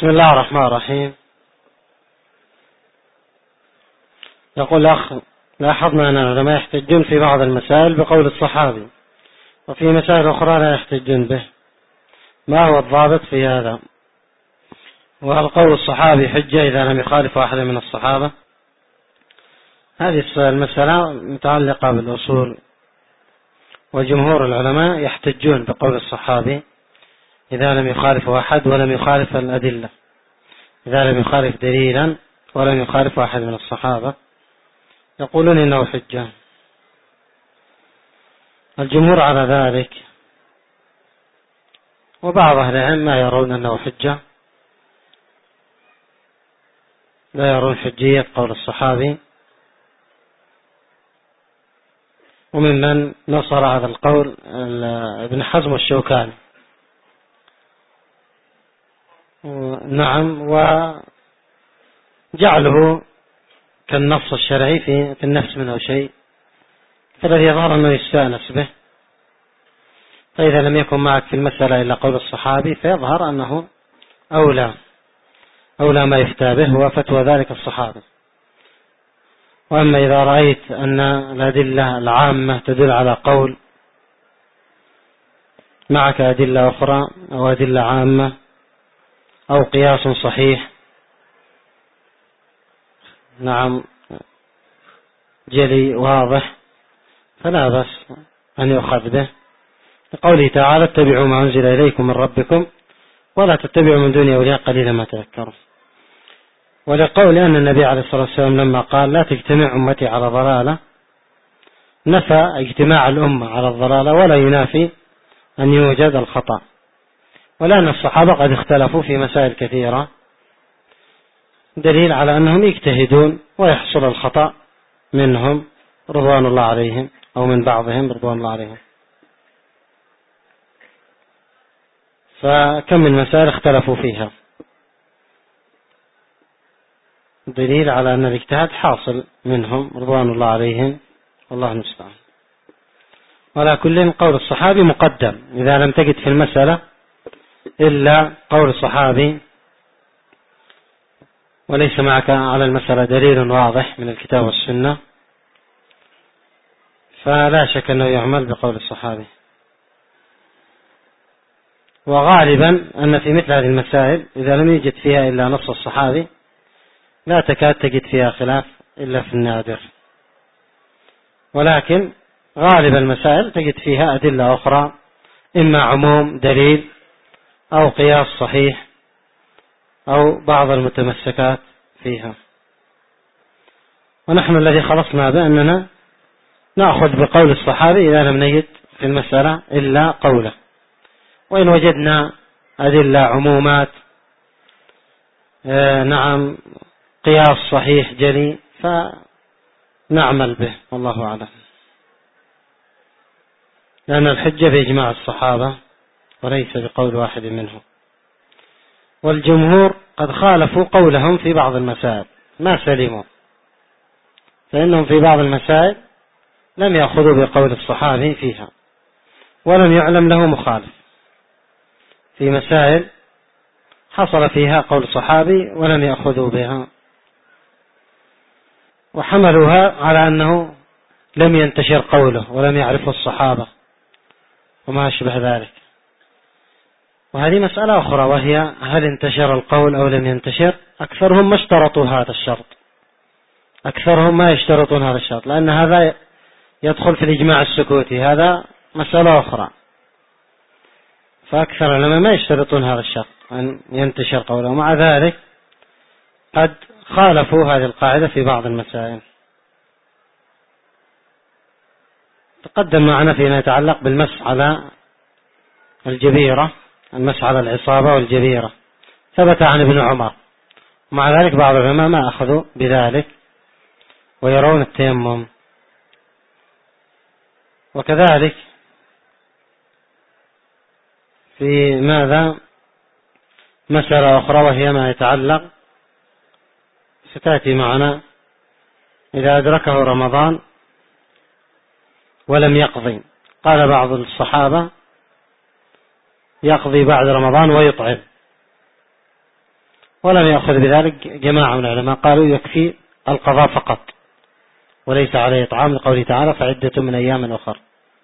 بسم الله الرحمن الرحيم. يقول الأخ: لاحظنا أن العلماء يحتجون في بعض المسائل بقول الصحابي، وفي مسائل أخرى لا يحتجون به، ما هو الضابط في هذا؟ وهل قول الصحابي حجة إذا لم يخالف أحد من الصحابة؟ هذه المسألة متعلقة بالأصول، وجمهور العلماء يحتجون بقول الصحابي إذا لم يخالف أحد ولم يخالف الأدلة، إذا لم يخالف دليلا ولم يخالف أحد من الصحابة يقولون إنه حجة. الجمهور على ذلك، وبعض أهل العلم ما يرون أنه حجة، لا يرون حجية قول الصحابي، وممن نصر هذا القول ابن حزم والشوكاني. نعم، وجعله كالنص الشرعي في النفس منه شيء، فالذي يظهر أنه يستأنس به. فإذا لم يكن معك في المسألة إلا قول الصحابي فيظهر أنه أولى ما يفتى به هو فتوى ذلك الصحابي. وأما إذا رأيت أن الأدلة العامة تدل على قول، معك أدلة أخرى أو أدلة عامة أو قياس صحيح، نعم، جلي واضح، فلا بأس أن يؤخذ به، لقوله تعالى: اتبعوا ما أنزل إليكم من ربكم ولا تتبعوا من دونه أولياء قليلا ما تذكرون. ولقول أن النبي عليه الصلاة والسلام لما قال: لا تجتمع أمتي على ضلالة، نفى اجتماع الأمة على الضلالة ولا ينافي أن يوجد الخطأ، ولأن الصحابة قد اختلفوا في مسائل كثيرة، دليل على أنهم يجتهدون ويحصل الخطأ منهم رضوان الله عليهم، أو من بعضهم رضوان الله عليهم. فكم من مسائل اختلفوا فيها، دليل على أن الاجتهاد حاصل منهم رضوان الله عليهم، والله المستعان. ولا كل قول الصحابي مقدم إذا لم تجد في المسألة إلا قول الصحابي وليس معك على المسألة دليل واضح من الكتاب والسنة، فلا شك أنه يعمل بقول الصحابي. وغالبا أن في مثل هذه المسائل إذا لم يجد فيها إلا نص الصحابي لا تكاد تجد فيها خلاف إلا في النادر، ولكن غالب المسائل تجد فيها أدلة أخرى، إما عموم دليل أو قياس صحيح أو بعض المتمسكات فيها. ونحن الذي خلصنا بأننا نأخذ بقول الصحابي إذا لم نجد في المسألة إلا قوله، وإن وجدنا أدلة عمومات، نعم، قياس صحيح جلي، فنعمل به، والله أعلم. لأن الحجة بإجماع الصحابة وليس بقول واحد منهم. والجمهور قد خالفوا قولهم في بعض المسائل ما سلموا، فإنهم في بعض المسائل لم يأخذوا بقول الصحابي فيها، ولم يعلم له مخالف، في مسائل حصل فيها قول صحابي ولم يأخذوا بها، وحملوها على أنه لم ينتشر قوله ولم يعرفه الصحابة وما أشبه ذلك. وهذه مسألة أخرى، وهي هل انتشر القول أو لم ينتشر. أكثرهم ما اشترطوا هذا الشرط، أكثرهم ما يشترطون هذا الشرط، لأن هذا يدخل في الإجماع السكوتي، هذا مسألة أخرى. فأكثر العلماء ما يشترطون هذا الشرط أن ينتشر قوله، ومع ذلك قد خالفوا هذه القاعدة في بعض المسائل. تقدم معنا فيما يتعلق بالمسح على الجبيرة، المسح على العصابة والجبيرة، ثبت عن ابن عمر، ومع ذلك بعض العلماء ما أخذوا بذلك ويرون التيمم. وكذلك في ماذا مسألة أخرى، وهي ما يتعلق ستأتي معنا: إذا أدركه رمضان ولم يقضي، قال بعض الصحابة يقضي بعد رمضان ويطعم، ولم يأخذ بذلك جماعة من العلماء، قالوا يكفي القضاء فقط وليس عليه إطعام، لقوله تعالى فعدة من أيام أخر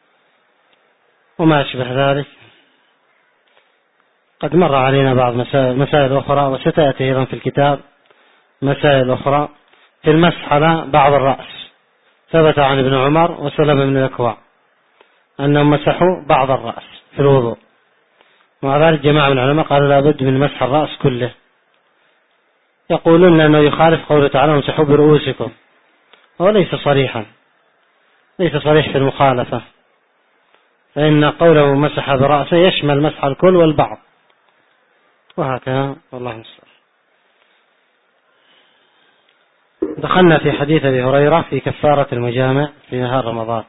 وما أشبه ذلك. قد مر علينا بعض مسائل أخرى، وستأتي أيضا في الكتاب مسائل أخرى في المسح على بعض الرأس. ثبت عن ابن عمر وسلم بن الأكوع أنهم مسحوا بعض الرأس في الوضوء، ومع ذلك جماعة من العلماء قالوا لا بد من مسح الرأس كله، يقولون أنه يخالف قوله تعالى امسحوا برؤوسكم، هو ليس صريحا، ليس صريح في المخالفة، فإن قوله مسح برأسه يشمل مسح الكل والبعض، وهكذا والله المستعان. دخلنا في حديث أبي هريرة في كفارة المجامع في نهار رمضان.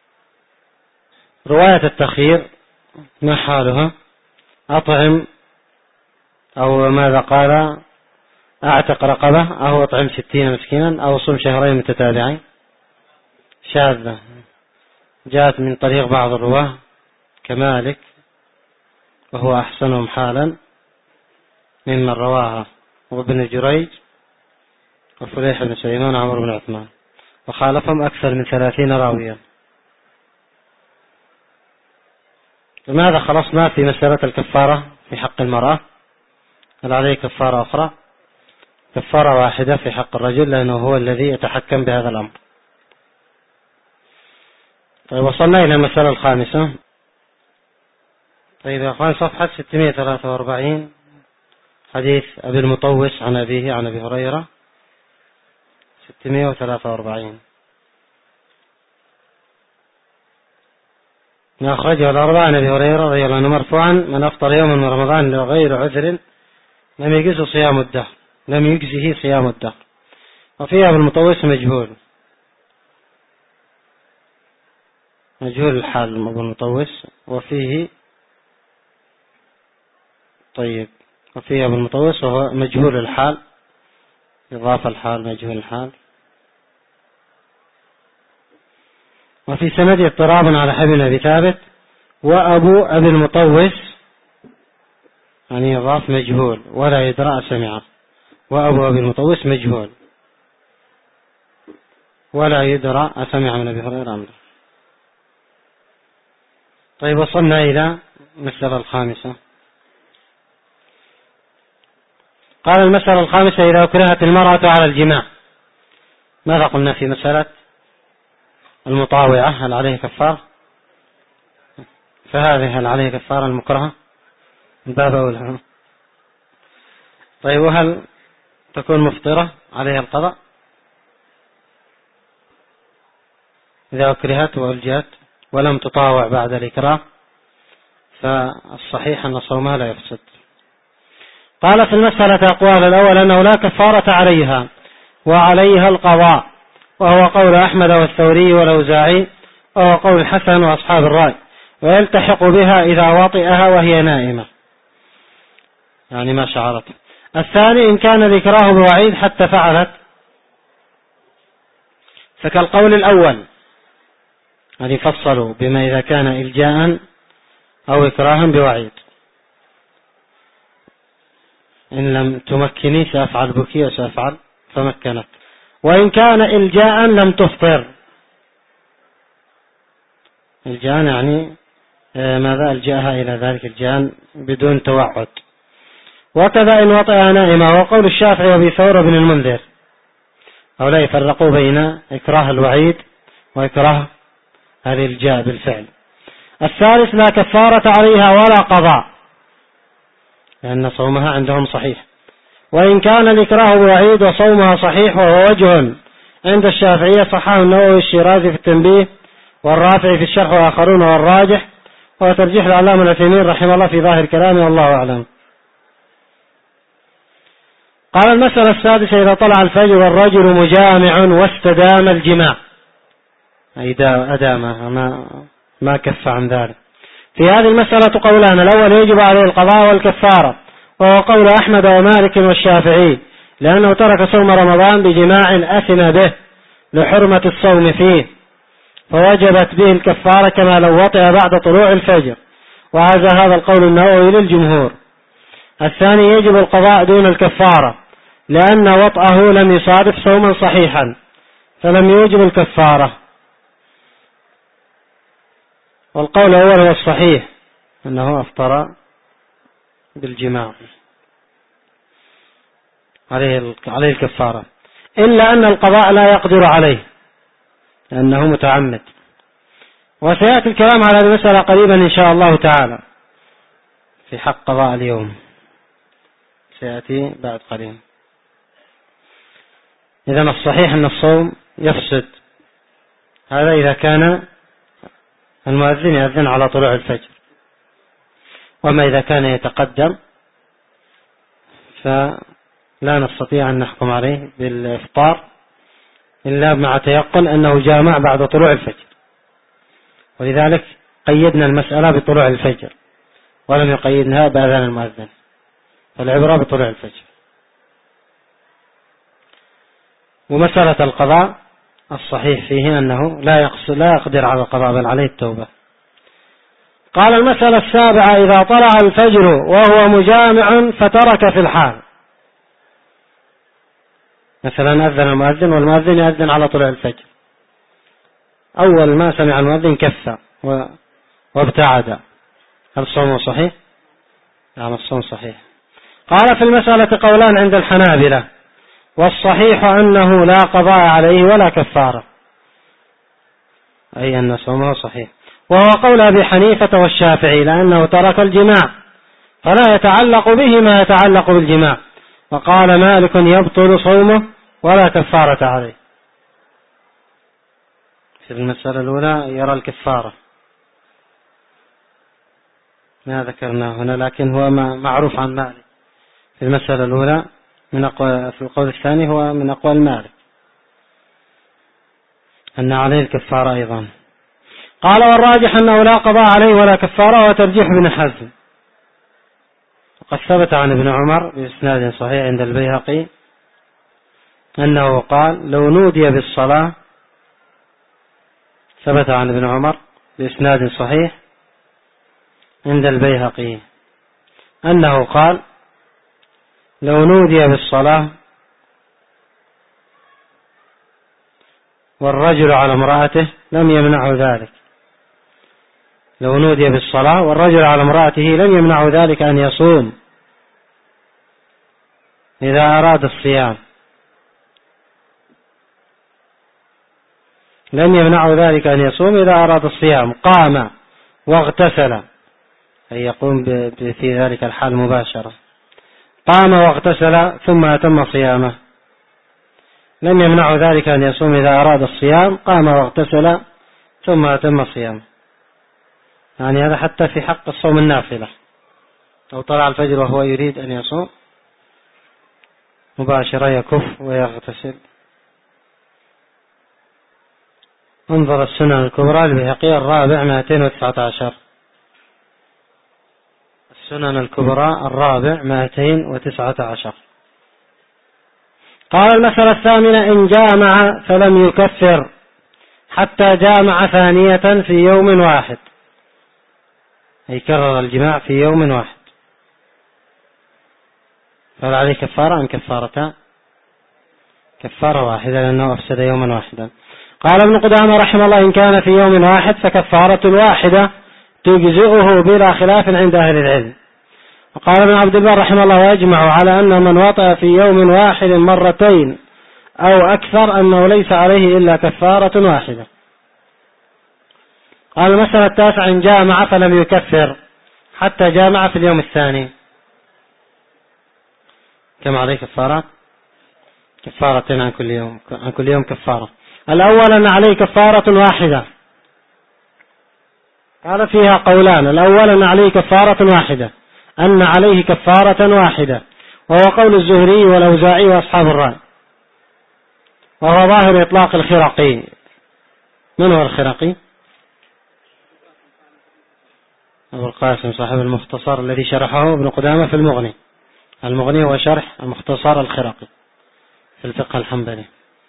رواية التخيير ما حالها؟ أطعم أو ماذا قال؟ أعتق رقبة أو أطعم 60 مسكينا أو صم شهرين متتابعين. شاذة جاءت من طريق بعض الرواه كمالك وهو أحسنهم حالا ممن رواها، وابن جريج وفليح بن سليمان وعمر بن عثمان، وخالفهم أكثر من 30 راويا. لماذا خلصنا في مسألة الكفارة في حق المرأة؟ هل عليه كفارة أخرى؟ كفارة واحدة في حق الرجل لأنه هو الذي يتحكم بهذا الأمر. طيب وصلنا إلى المسألة الخامسة. طيب يا أخوان صفحة 643 حديث أبي المطوس عن أبيه عن أبي هريرة 643 ما أخرجه الأربعة عن أبي هريرة رضي الله عنه مرفوعا من أفطر يوما من رمضان لغير عذر لم يجزه صيام الدهر، لم يجزه صيام الدهر. وفيها أبو المطوس مجهول الحال أبو المطوس، وفيه طيب وفيه أبو المطوس وهو مجهول الحال، إضافة الحال مجهول الحال. وفي سند اضطراب على حبل أبي ثابت، وأبو أبي المطوس يعني يضاف مجهول ولا يدرى سمعه، وأبو أبي المطوس مجهول ولا يدرى أسمع من أبي هريرة أمره. طيب وصلنا إلى المسألة الخامسة. قال المسألة الخامسة إذا أكرهت المرأة على الجماع. ماذا قلنا في مسألة المطاوعة؟ هل عليه كفار؟ فهذه هل عليه كفار المكرهة؟ الباب أولها. طيب وهل تكون مفطرة عليها القضاء إذا أكرهت وألجأت ولم تطاوع بعد الإكراه؟ فالصحيح أن صومها لا يفسد. قال في المسألة أقوال. الأول أنه لا كفارة عليها وعليها القضاء، وهو قول أحمد والثوري والأوزاعي، وهو قول الحسن وأصحاب الرأي، ويلتحق بها إذا وطئها وهي نائمة يعني ما شعرت. الثاني إن كان ذكراه بوعيد حتى فعلت فكالقول الأول، هذه فصلوا بما إذا كان إلجاء أو إكراها بوعيد. إن لم تمكني سأفعل بك وسأفعل فمكنت. وإن كان إلجاء لم تفطر. إلجاء يعني ماذا ألجأها إلى ذلك الجان بدون توعد. وكذا إن وطئها نائمة، وقول الشافعي وابي ثور بن المنذر هؤلاء يفرقوا بين إكراه الوعيد وإكراه الإلجاء بالفعل. الثالث لا كفارة عليها ولا قضاء لأن صومها عندهم صحيح. وإن كان الإكراه بوعيد وصومها صحيح، وهو وجه عند الشافعية صححه النووي الشيرازي في التنبيه والرافعي في الشرح وآخرون، والراجح وترجيح العلامة العثيمين رحمه الله في ظاهر كلامه والله أعلم. قال المسألة السادسة إذا طلع الفجر والرجل مجامع واستدام الجماع، إذا أدام ما كف عن ذلك. في هذه المسألة قولان. الأول يجب عليه القضاء والكفارة، وهو قول أحمد ومالك والشافعي، لأنه ترك صوم رمضان بجماع أثم به لحرمة الصوم فيه، فوجبت به الكفارة كما لو وطئ بعد طلوع الفجر، وهذا القول النووي للجمهور. الثاني يجب القضاء دون الكفارة لأن وطأه لم يصادف صوما صحيحا فلم يوجب الكفارة. والقول الأول هو الصحيح أنه أفطر بالجماع عليه الكفارة، إلا أن القضاء لا يقدر عليه لأنه متعمد. وسيأتي الكلام على هذه المسألة قريبا إن شاء الله تعالى في حق قضاء اليوم، سيأتي بعد قليل. إذن الصحيح أن الصوم يفسد، هذا إذا كان المؤذن يأذن على طلوع الفجر. وما إذا كان يتقدم فلا نستطيع أن نحكم عليه بالإفطار إلا مع تيقن أنه جامع بعد طلوع الفجر، ولذلك قيدنا المسألة بطلوع الفجر ولم يقيدناها بأذان المؤذن، فالعبرة بطلوع الفجر. ومسألة القضاء الصحيح فيه أنه لا يقدر على القضاء بل عليه التوبة. قال المسألة السابعة: إذا طلع الفجر وهو مجامع فترك في الحال. مثلا أذن المؤذن والمؤذن يأذن على طلوع الفجر، أول ما سمع المؤذن كف وابتعد، هل الصوم صحيح؟ نعم الصوم صحيح. قال في المسألة قولان عند الحنابلة، والصحيح أنه لا قضاء عليه ولا كفارة، أي أن صومه صحيح. وهو قول أبي حنيفة والشافعي لأنه ترك الجماع فلا يتعلق به ما يتعلق بالجماع. وقال مالك يبطل صومه ولا كفارة عليه. في المسألة الأولى يرى الكفارة، ما ذكرناه هنا لكن هو معروف عن مالك. في المسألة الأولى في القول الثاني هو من أقوال مالك أن عليه الكفارة أيضا. قال والراجح أنه لا قضاء عليه ولا كفارة، وترجيح ابن حزم. وقد ثبت عن ابن عمر بإسناد صحيح عند البيهقي أنه قال لو نودي بالصلاة، ثبت عن ابن عمر بإسناد صحيح عند البيهقي أنه قال لو نودي بالصلاة والرجل على امرأته لم يمنعه ذلك. لو نودي بالصلاة والرجل على امرأته لم يمنعه ذلك أن يصوم إذا أراد الصيام، لم يمنعه ذلك أن يصوم إذا أراد الصيام. قام واغتسل، أي يقوم في ذلك الحال مباشرة، قام واغتسل ثم أتم صيامه، لم يمنعه ذلك أن يصوم إذا أراد الصيام، قام واغتسل ثم أتم صيامه. يعني هذا حتى في حق الصوم النافلة، لو طلع الفجر وهو يريد أن يصوم مباشرة يكف ويغتسل. انظر السنن الكبرى البيهقي الرابع 219، السنن الكبرى الرابع 219. قال المسألة الثامنة: إن جامع فلم يكفر حتى جامع ثانية في يوم واحد، أي كرر الجماع في يوم واحد، فهل عليه كفارة أم كفارتان؟ كفارة واحدة لأنه أفسد يوما واحدا. قال ابن قدامة رحمه الله: إن كان في يوم واحد فكفارة واحدة تجزئه بلا خلاف عند أهل العلم. وقال ابن عبد البر رحمه الله: ويجمع على أن من وطأ في يوم واحد مرتين أو أكثر أنه ليس عليه إلا كفارة واحدة. قال المسألة التاسعة: إن جامع فلم يكفر حتى جامع في اليوم الثاني، كم عليه كفارات؟ كفارتين عن كل يوم كفارة. الأول أن عليه كفارة واحدة، قال فيها قولان. الأول أن عليه كفارة واحدة، أن عليه كفارة واحدة، وهو قول الزهري والأوزاعي وأصحاب الرأي، وهو ظاهر إطلاق الخرقي. من هو الخرقي؟ أبو القاسم صاحب المختصر الذي شرحه ابن قدامة في المغني. المغني هو شرح المختصر الخرقي في الفقه الحنبلي.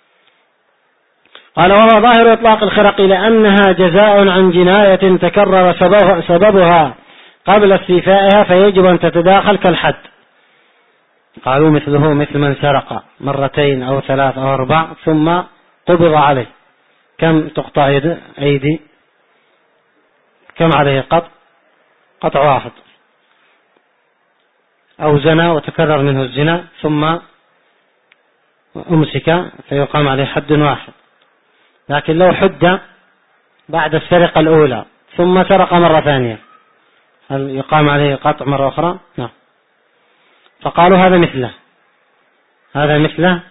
قال وهو ظاهر إطلاق الخرقي لأنها جزاء عن جناية تكرر سببها قبل استيفائها فيجب أن تتداخل كالحد. قالوا مثله مثل من سرق مرتين أو 3 أو 4 ثم قبض عليه، كم تقطع أيدي؟ كم عليه قطع واحد. أو زنا وتكرر منه الزنا ثم أمسك فيقام عليه حد واحد. لكن لو حد بعد السرقة الأولى ثم سرق مرة ثانية هل يقام عليه قطع مرة أخرى؟ نعم. فقالوا هذا مثله.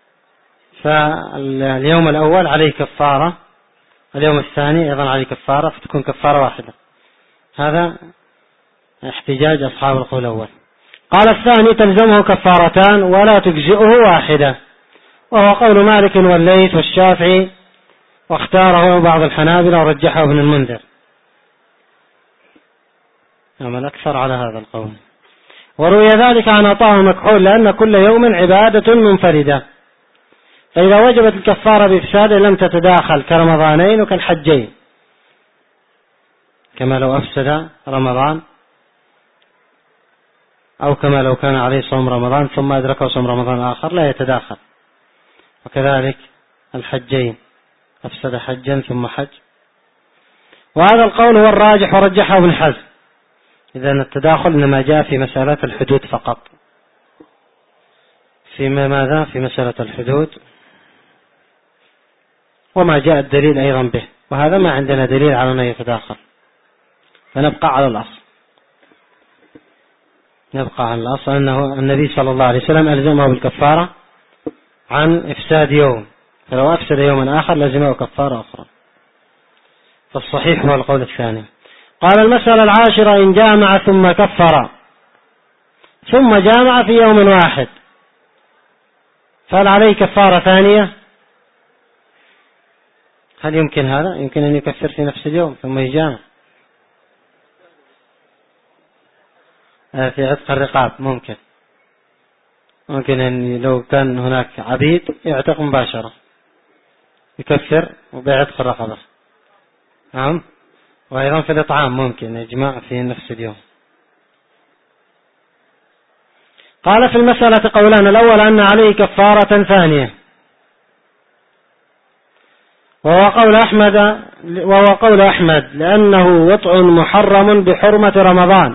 فاليوم الأول عليه كفارة، اليوم الثاني أيضا عليه كفارة، فتكون كفارة واحدة. هذا احتجاج أصحاب القول الأول. قال الثاني تلزمه كفارتان ولا تجزئه واحدة، وهو قول مالك والليث والشافعي، واختاره بعض الحنابلة ورجحه ابن المنذر. نعم الأكثر على هذا القول. وروي ذلك عن عطاء مكحول لأن كل يوم عبادة منفردة، فإذا وجبت الكفارة بإفساد لم تتداخل كرمضانين وكالحجين، كما لو أفسد رمضان أو كما لو كان عليه صوم رمضان ثم أدركه صوم رمضان آخر لا يتداخل، وكذلك الحجين أفسد حجا ثم حج. وهذا القول هو الراجح ورجحه ابن حزم. إذن التداخل إنما جاء في مسألة الحدود فقط. ماذا في مسألة الحدود وما جاء الدليل أيضا به، وهذا ما عندنا دليل على أنه يتداخل، فنبقى على الأصل. أنه النبي صلى الله عليه وسلم ألزمه بالكفارة عن إفساد يوم، فلو أفسد يوما آخر لزمه كفارة أخرى. فالصحيح هو القول الثاني. قال المسألة 10 إن جامع ثم كفر ثم جامع في يوم واحد فهل عليه كفارة ثانية؟ هل يمكن هذا؟ يمكن أن يكفر في نفس اليوم ثم يجامع في عتق الرقاب. ممكن أن لو كان هناك عبيد يعتق مباشرة يكفر وبيعتق الرقبة. نعم. وأيضا في الإطعام ممكن يجمع في نفس اليوم. قال في المسألة قولان، الأول أن عليه كفارة ثانية، وهو قول أحمد لأنه وطء محرم بحرمة رمضان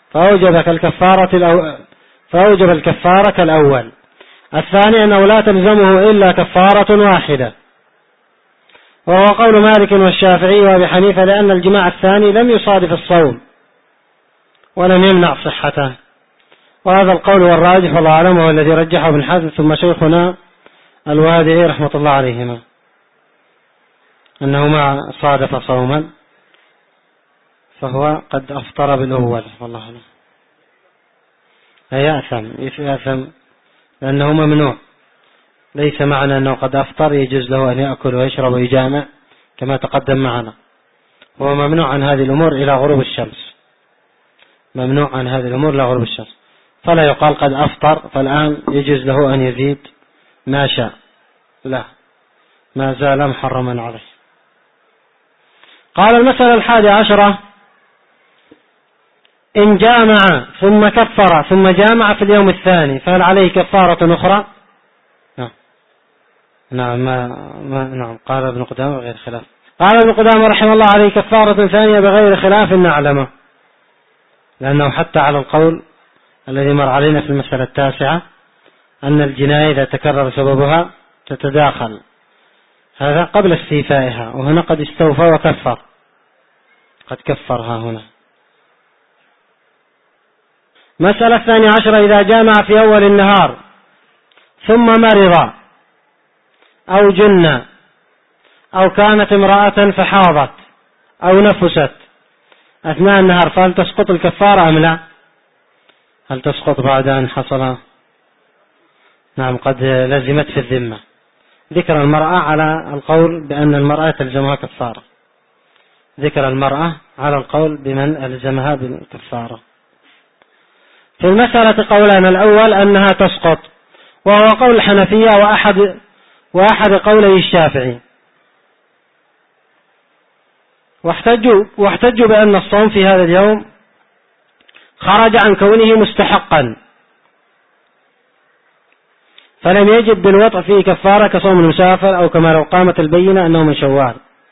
فأوجب الكفارة كالأول. الثاني أنه لا تلزمه إلا كفارة واحدة، وهو قول مالك والشافعي وأبي حنيفة لأن الجماع الثاني لم يصادف الصوم ولم يمنع صحته. وهذا القول والراجح والله أعلم هو الذي رجحه ابن حزم ثم شيخنا الوادعي رحمة الله عليهما، أنه ما صادف صوما فهو قد أفطر بالأول والله أعلم. يأثم لأنه ممنوع، ليس معنى أنه قد أفطر يجوز له أن يأكل ويشرب ويجامع كما تقدم معنا. هو ممنوع عن هذه الأمور إلى غروب الشمس، فلا يقال قد أفطر فالآن يجوز له أن يزيد ما شاء، لا، ما زال محرما عليه. قال المسألة 11 إن جامع ثم كفر ثم جامع في اليوم الثاني فهل عليه كفارة أخرى؟ نعم. قال ابن قدامة بغير خلاف. قال ابن قدامة رحمه الله عليه كفارة ثانية بغير خلاف نعلمه، لأنه حتى على القول الذي مر علينا في المسألة 9 أن الجناية إذا تكرر سببها تتداخل، هذا قبل استيفائها، وهنا قد استوفى وكفر، قد كفرها هنا. مسألة 12 إذا جامع في أول النهار ثم مرض أو جن أو كانت امرأة فحاضت أو نفست أثناء النهار فهل تسقط الكفارة أم لا؟ هل تسقط بعد أن حصل؟ نعم، قد لزمت في الذمة. ذكر المرأة على القول بأن المرأة تلزمها كفارة، ذكر المرأة على القول بمن ألزمها بالكفارة. في المسألة قولان، الأول أنها تسقط وهو قول الحنفية وأحد قولي الشافعي، واحتجوا بأن الصوم في هذا اليوم خرج عن كونه مستحقا، فلم يجب بالوطء فيه كفارة كصوم المسافر أو كما لو قامت البينة أنه من شوال.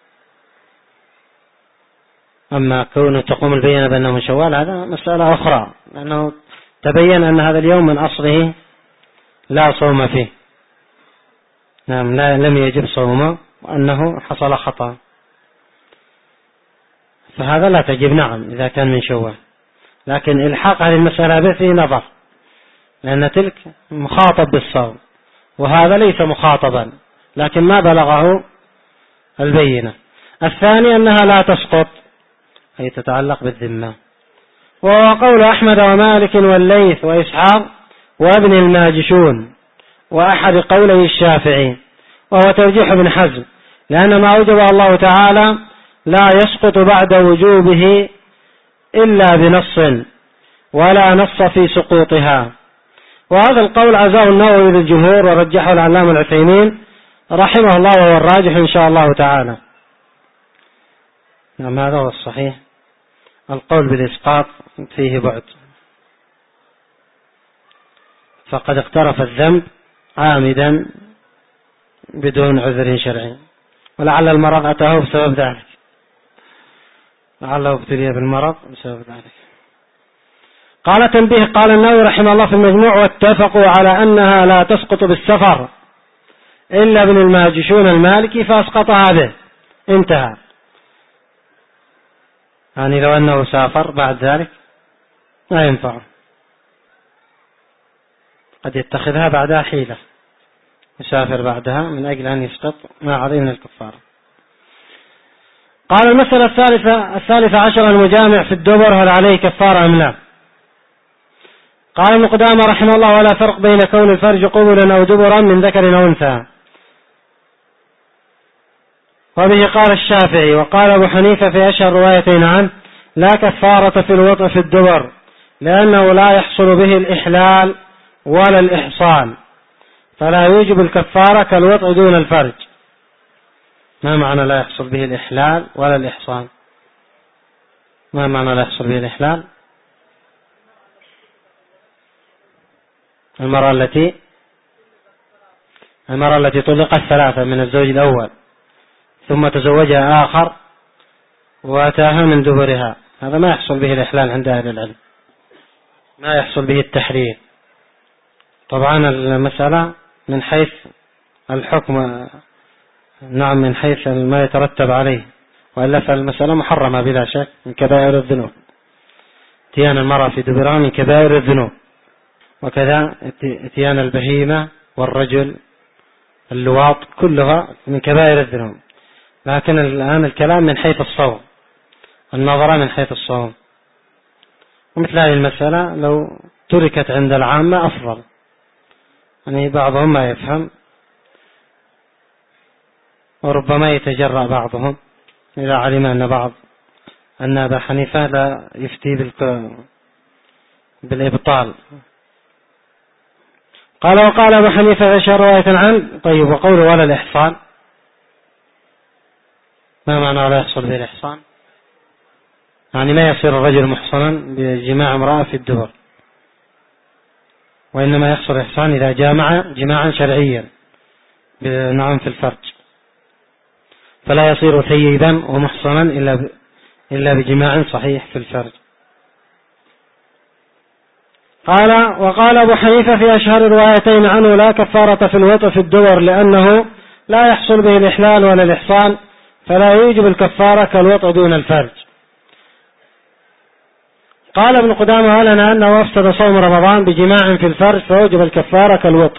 أما كونه تقوم البينة بأنه من شوال هذا مسألة أخرى، لأنه تبين أن هذا اليوم من أصله لا صوم فيه، نعم لم يجب صومه وأنه حصل خطأ، فهذا لا تجب نعم إذا كان من شوال. لكن إلحاق هذه المسألة به فيه نظر، لأن تلك مخاطب بالصوم وهذا ليس مخاطبا لكن ما بلغه البينة. الثاني أنها لا تسقط، أي تتعلق بالذمة، وهو قول أحمد ومالك والليث وإسحاق وابن الماجشون وأحد قولي الشافعي، وهو ترجيح ابن حزم، لأن ما أوجب الله تعالى لا يسقط بعد وجوبه إلا بنص ولا نص في سقوطها. وهذا القول عزاه النووي للجمهور ورجحه العلامة العثيمين رحمه الله، وهو الراجح إن شاء الله تعالى. نعم هذا هو الصحيح، القول بالإسقاط فيه بعد، فقد اقترف الذنب عامدا بدون عذر شرعي، ولعل المرض أتاه بسبب ذلك، لعله ابتلي بالمرض بسبب ذلك. قال تنبيه، قال النووي رحمه الله في المجموع: واتفقوا على أنها لا تسقط بالسفر إلا ابن الماجشون المالكي فأسقطها به، انتهى. يعني لو أنه سافر بعد ذلك لا ينفع، قد يتخذها بعدها حيلة، يسافر بعدها من أجل أن يسقط ما عليه من الكفارة. قال المسألة الثالثة عشر: المجامع في الدبر هل عليه كفارة أم لا؟ قال ابن قدامة رحمه الله: ولا فرق بين كون الفرج قبلا أو دبرا من ذكر أو أنثى. وبه قال الشافعي وقال أبو حنيفة في أشهر روايتين عنه: لا كفارة في الوطء في الدبر، لأنه لا يحصل به الإحلال ولا الإحصان، فلا يوجب الكفارة كالوطء دون الفرج. ما معنى لا يحصل به الإحلال ولا الإحصان؟ ما معنى لا يحصل به الإحلال؟ المرأة التي طلقت ثلاثة من الزوج الأول ثم تزوجها آخر وأتاها من دبرها، هذا ما يحصل به الإحلال عند أهل العلم، ما يحصل به التحرير. طبعا المسألة من حيث الحكم، نعم من حيث ما يترتب عليه، وإلا فالمسألة محرمة بلا شك من كبائر الذنوب. اتيان المرأة في دبرها من كبائر الذنوب، وكذا اتيان البهيمة والرجل اللواط كلها من كبائر الذنوب. لكن الآن الكلام من حيث الصوم، النظرة من حيث الصوم. ومثل هذه المسألة لو تركت عند العامة أفضل، يعني بعضهم ما يفهم وربما يتجرأ بعضهم إذا علم أن أبا حنيفة لا يفتي بالإبطال. قال وقال أبو حنيفة أشهر رواية عنه. طيب، وقوله ولا الإحصان، ما معنى لا يحصل به الإحصان؟ يعني ما يصير الرجل محصنا بجماع امرأة في الدبر، وإنما يحصل الإحصان إذا جامع جماعا شرعيا نعم في الفرج، فلا يصير ثيبا ومحصنا إلا بجماع صحيح في الفرج. قال وقال أبو حنيفة في أشهر الروايتين عنه: لا كفارة في الوطء في الدبر، لأنه لا يحصل به الإحلال ولا الإحصان، فلا يوجب الكفارة كالوطء دون الفرج. قال ابن قدامة: ولنا أنه أفسد صوم رمضان بجماع في الفرج فوجب الكفارة كالوطء.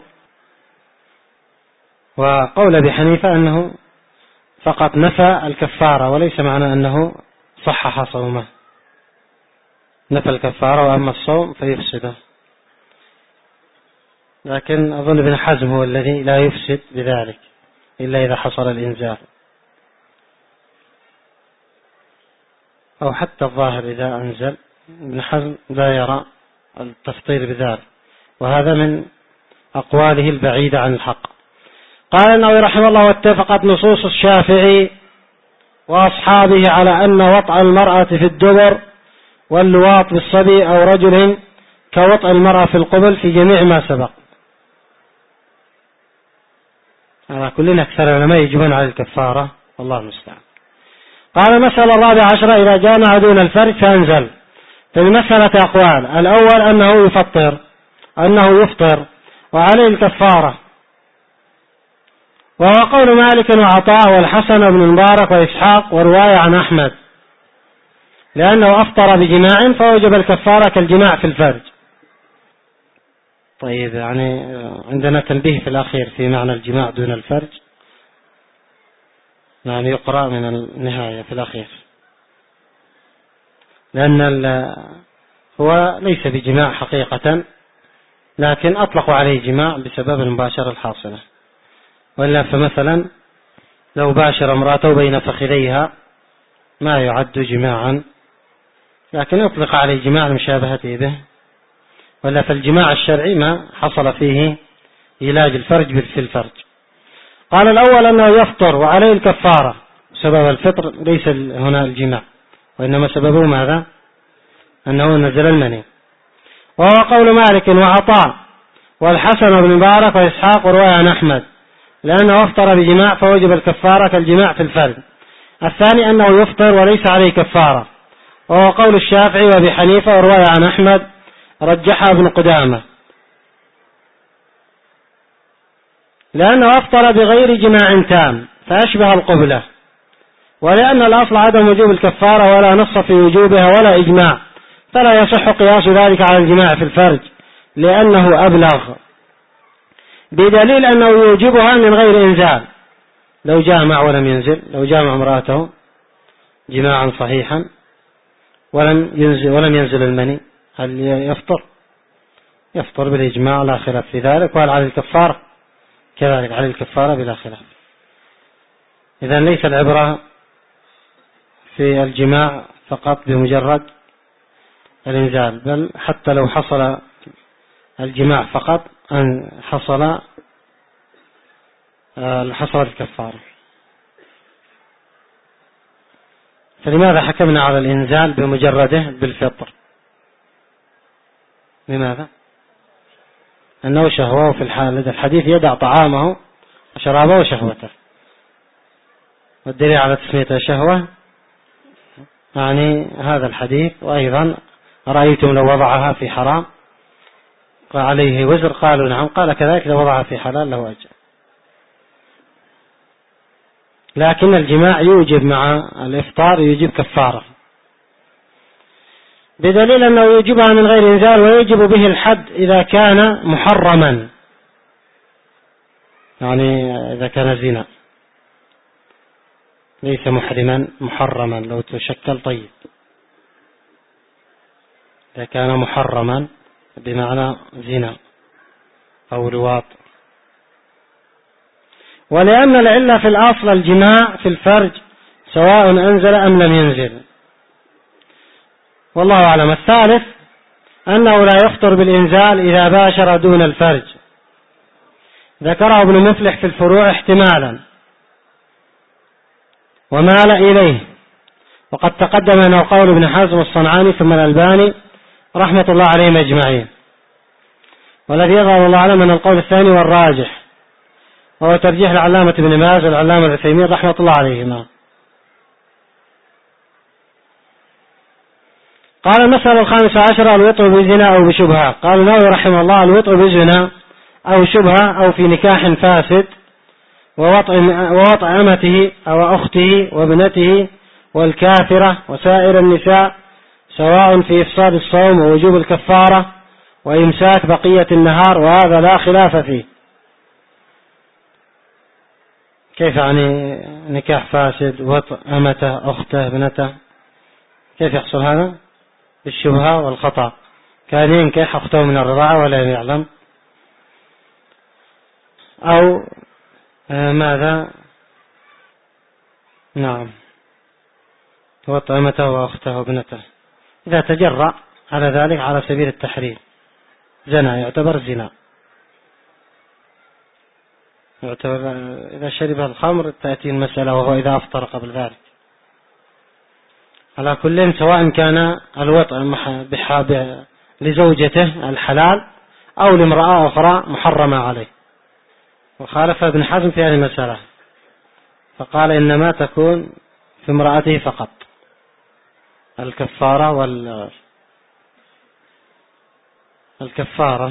وقول أبي حنيفة أنه فقط نفى الكفارة، وليس معنى أنه صحح صومه، نفى الكفارة وأما الصوم فيفسده. لكن أظن ابن حزم هو الذي لا يفسد بذلك إلا إذا حصل الإنزال، أو حتى الظاهر إذا أنزل. ابن حزم لا يرى التفطير بذلك، وهذا من أقواله البعيدة عن الحق. قال النووي رحمه الله: واتفقت نصوص الشافعي وأصحابه على أن وطأ المرأة في الدبر واللواط بالصبي أو رجل كوطأ المرأة في القبل في جميع ما سبق. على كلنا أكثر العلماء يجبون على الكفارة، والله المستعان. قال المسألة 14: إذا جامع دون الفرج فأنزل. في المسألة أقوال: الأول أنه يفطر وعليه الكفارة، وهو قول مالك وعطاء والحسن بن المبارك وإسحاق ورواية عن أحمد، لأنه أفطر بجماع فوجب الكفارة كالجماع في الفرج. طيب، يعني عندنا تنبيه في الأخير في معنى الجماع دون الفرج، يعني يقرأ من النهاية في الأخير، لأن هو ليس بجماع حقيقة، لكن أطلقوا عليه جماع بسبب المباشرة الحاصلة. وإلا فمثلا لو باشر امرأته بين فخذيها ما يعد جماعا، لكن أطلق عليه جماع لمشابهته به. ولا فالجماع الشرعي ما حصل فيه علاج الفرج في الفرج. قال الأول أنه يفطر وعليه الكفارة، سبب الفطر ليس هنا الجماع، وإنما سببه ماذا؟ أنه نزل المني، وهو قول مالك وعطاء والحسن بن مبارك وإسحاق ورواية عن أحمد، لأنه أفطر بجماع فوجب الكفارة كالجماع في الفرج. الثاني أنه يفطر وليس عليه كفارة، وهو قول الشافعي وأبي حنيفة ورواية عن أحمد رجحها ابن قدامة، لأنه أفطر بغير جماع تام فأشبه القبلة، ولأن الأصل عدم وجوب الكفارة ولا نص في وجوبها ولا إجماع، فلا يصح قياس ذلك على الجماع في الفرج لأنه أبلغ، بدليل أنه يوجبها من غير إنزال. لو جامع ولم ينزل، لو جامع امرأته جماعا صحيحا ولم ينزل المني، هل يفطر بالإجماع لا خلاف في ذلك، وهل على الكفارة كذلك على الكفارة بلا خلاف. إذن ليس العبرة في الجماع فقط بمجرد الإنزال، بل حتى لو حصل الجماع فقط أن حصل الكفارة. فلماذا حكمنا على الإنزال بمجرده بالفطر؟ لماذا؟ أنه شهوة، في الحديث يدع طعامه وشرابه وشهوته، والدليل على تسميته شهوة يعني هذا الحديث. وأيضا رأيتم لو وضعها في حرام عليه وزر؟ قالوا نعم. قال كذلك لو وضعها في حلال له أجر. لكن الجماع يوجب مع الإفطار يوجب كفارة، بدليل أنه يوجبها من غير إنزال ويجب به الحد إذا كان محرما، يعني إذا كان زنا، ليس محرما، محرما لو تشكل. طيب، إذا كان محرما بمعنى زنا أو لواط. ولأن العلة في الأصل الجماع في الفرج سواء أنزل أم لم ينزل، والله أعلم. الثالث أنه لا يفطر بالإنزال إذا باشر دون الفرج، ذكره ابن مفلح في الفروع احتمالا ومال إليه، وقد تقدم أنه قول ابن حزم والصنعاني ثم الألباني رحمة الله عليهم أجمعين. والذي يظهر الله أعلم أن القول الثاني والراجح، وهو ترجيح العلامة ابن باز والعلامة العثيمين رحمة الله عليهما. قال المسألة 15: الوطء بزنا أو بشبهة. قال النووي رحمه الله: الوطء بزنا أو شبهة أو في نكاح فاسد ووطء أمته أو أخته وابنته والكافرة وسائر النساء سواء في إفساد الصوم ووجوب الكفارة وإمساك بقية النهار، وهذا لا خلاف فيه. كيف يعني نكاح فاسد، وطء أمته أخته ابنته؟ كيف يحصل هذا؟ بالشبهة والخطأ. كان ينكح أخته من الرضاعة ولا يعلم، أو ماذا؟ نعم، وطء أمته وأخته وابنته. إذا تجرأ على ذلك على سبيل التحريم زنا، يعتبر زنا، يعتبر. إذا شرب الخمر تأتي المسألة، وهو إذا أفطر قبل ذلك. على كل، سواء كان الوطء لزوجته الحلال أو لامرأة أخرى محرمة عليه. وخالف ابن حزم في هذه المسألة، فقال إنما تكون في امرأته فقط الكفارة الكفارة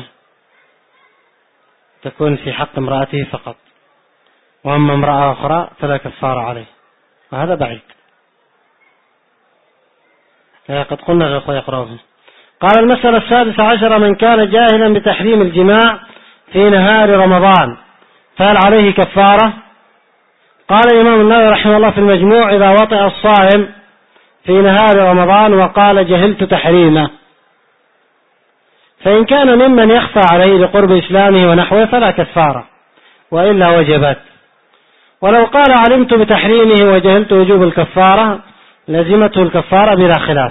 تكون في حق امرأته فقط، وأما امرأة أخرى فلا كفارة عليه، وهذا بعيد. قد قلنا الأخوة يقرأوه. قال المسألة 16 من كان جاهلا بتحريم الجماع في نهار رمضان فهل عليه كفارة؟ قال الإمام النووي رحمه الله في المجموع إذا وطئ الصائم في نهار رمضان وقال جهلت تحريمه، فإن كان ممن يخفى عليه لقرب إسلامه ونحوه فلا كفارة وإلا وجبت، ولو قال علمت بتحريمه وجهلت وجوب الكفارة لزمته الكفارة بلا خلاف.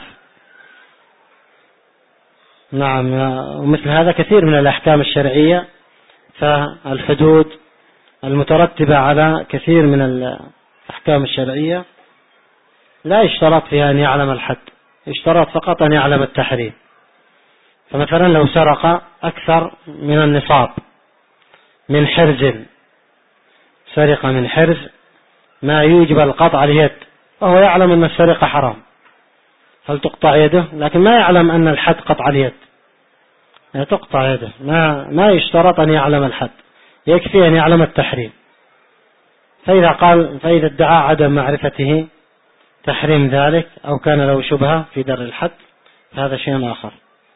نعم، ومثل هذا كثير من الأحكام الشرعية، فالحدود المترتبة على كثير من الأحكام الشرعية لا يشترط فيها أن يعلم الحد، يشترط فقط أن يعلم التحريم. فمثلا لو سرق أكثر من النصاب من حرز، سرق من حرز ما يوجب القطع اليد وهو يعلم أن السرقة حرام، هل تقطع يده؟ لكن ما يعلم أن الحد قطع اليد، تقطع يده، ما يشترط أن يعلم الحد، يكفي أن يعلم التحريم. فإذا ادعى عدم معرفته تحريم ذلك أو كان له شبهة في در الحد هذا شيء آخر.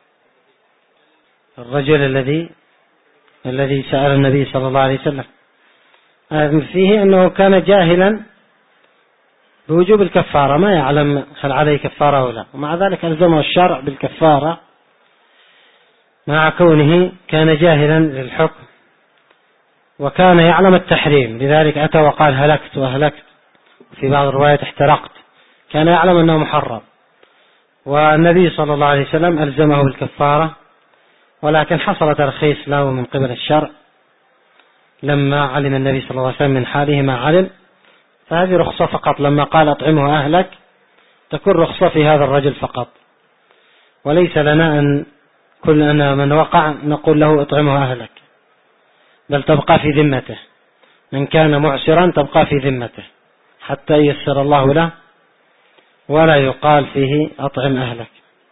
الرجل الذي سأل النبي صلى الله عليه وسلم فيه أنه كان جاهلا بوجوب الكفارة، ما يعلم هل عليه كفارة أو لا، ومع ذلك ألزمه الشرع بالكفارة مع كونه كان جاهلا للحكم وكان يعلم التحريم، لذلك أتى وقال هلكت وأهلكت، في بعض الروايات احترقت، كان يعلم أنه محرم، والنبي صلى الله عليه وسلم ألزمه بالكفارة، ولكن حصل ترخيص له من قبل الشرع لما علم النبي صلى الله عليه وسلم من حاله ما علم، فهذه رخصة فقط، لما قال أطعمه أهلك تكون رخصة في هذا الرجل فقط، وليس لنا أن كل أن من وقع نقول له أطعمه أهلك، بل تبقى في ذمته، من كان معسرا تبقى في ذمته حتى ييسر الله له، ولا يقال فيه أطعم أهلك.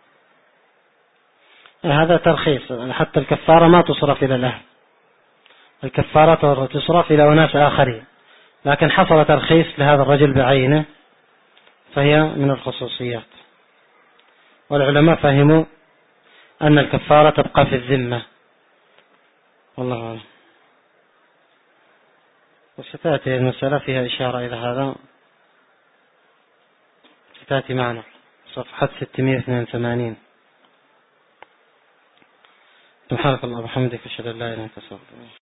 هذا ترخيص، حتى الكفارة ما تصرف إلى الأهل، الكفارة تصرف إلى أناس آخرين، لكن حصل ترخيص لهذا الرجل بعينه فهي من الخصوصيات. والعلماء فهموا أن الكفارة تبقى في الذمة، والله أعلم. وستأتي المسألة فيها إشارة إلى هذا، ستأتي معنا صفحة 682. سبحانك اللهم وبحمدك أشهد أن لا إله إلا أنت أستغفرك.